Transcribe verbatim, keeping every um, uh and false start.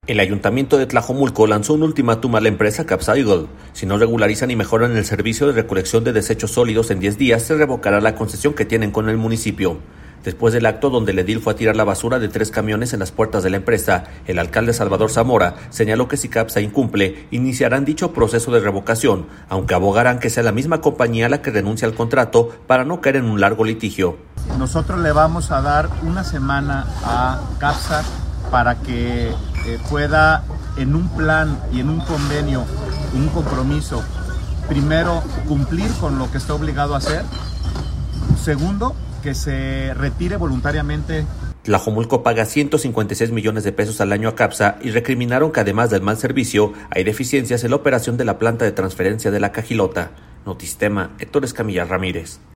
El ayuntamiento de Tlajomulco lanzó un ultimátum a la empresa Capsaigol. Si no regularizan y mejoran el servicio de recolección de desechos sólidos en diez días, se revocará la concesión que tienen con el municipio. Después del acto donde el edil fue a tirar la basura de tres camiones en las puertas de la empresa, el alcalde Salvador Zamora señaló que si Capsa incumple, iniciarán dicho proceso de revocación, aunque abogarán que sea la misma compañía la que renuncie al contrato para no caer en un largo litigio. Nosotros le vamos a dar una semana a Capsa para que eh, pueda, en un plan y en un convenio, un compromiso, primero, cumplir con lo que está obligado a hacer. Segundo, que se retire voluntariamente. Tlajomulco paga ciento cincuenta y seis millones de pesos al año a Capsa y recriminaron que además del mal servicio, hay deficiencias en la operación de la planta de transferencia de la Cajilota. Notistema, Héctor Escamilla Ramírez.